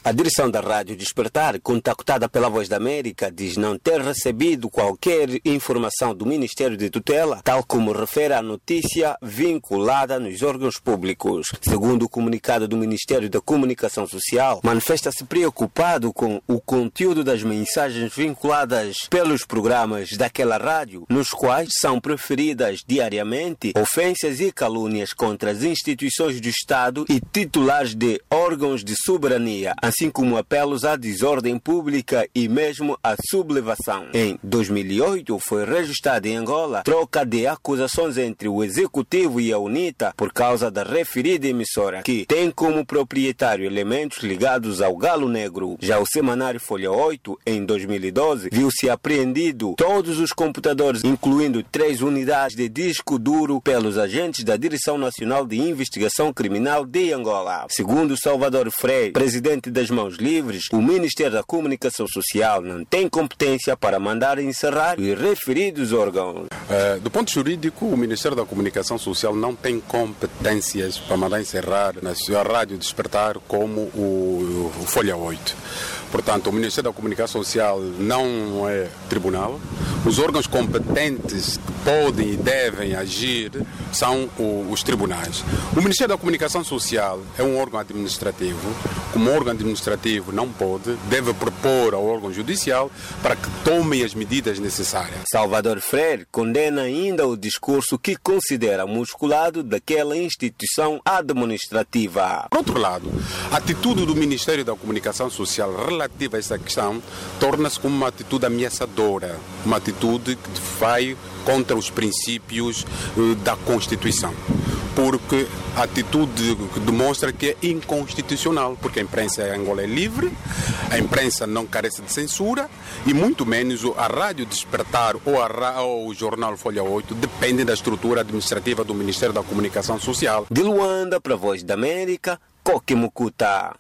A direção da Rádio Despertar, contactada pela Voz da América, diz não ter recebido qualquer informação do Ministério de Tutela, tal como refere a notícia vinculada nos órgãos públicos. Segundo o comunicado do Ministério da Comunicação Social, manifesta-se preocupado com o conteúdo das mensagens vinculadas pelos programas daquela rádio, nos quais são proferidas diariamente ofensas e calúnias contra as instituições do Estado e titulares de órgãos de soberania, assim como apelos à desordem pública e mesmo à sublevação. Em 2008, foi registrada em Angola troca de acusações entre o Executivo e a UNITA por causa da referida emissora, que tem como proprietário elementos ligados ao Galo Negro. Já o semanário Folha 8, em 2012, viu-se apreendido todos os computadores, incluindo 3 unidades de disco duro, pelos agentes da Direção Nacional de Investigação Criminal de Angola. Segundo Salvador Freire, presidente das Mãos Livres, o Ministério da Comunicação Social não tem competência para mandar encerrar os referidos órgãos. Do ponto jurídico, o Ministério da Comunicação Social não tem competências para mandar encerrar na sua Rádio Despertar como o Folha 8. Portanto, o Ministério da Comunicação Social não é tribunal. Os órgãos competentes que podem e devem agir são os tribunais. O Ministério da Comunicação Social é um órgão administrativo. Como órgão administrativo não pode, deve propor ao órgão judicial para que tomem as medidas necessárias. Salvador Freire condena ainda o discurso que considera musculado daquela instituição administrativa. Por outro lado, a atitude do Ministério da Comunicação Social relativa a essa questão torna-se como uma atitude ameaçadora, uma atitude que vai contra os princípios da Constituição. Porque a atitude demonstra que é inconstitucional, porque a imprensa em Angola é livre, a imprensa não carece de censura e muito menos a Rádio Despertar ou o jornal Folha 8 dependem da estrutura administrativa do Ministério da Comunicação Social. De Luanda para a Voz da América, Coque Mucuta.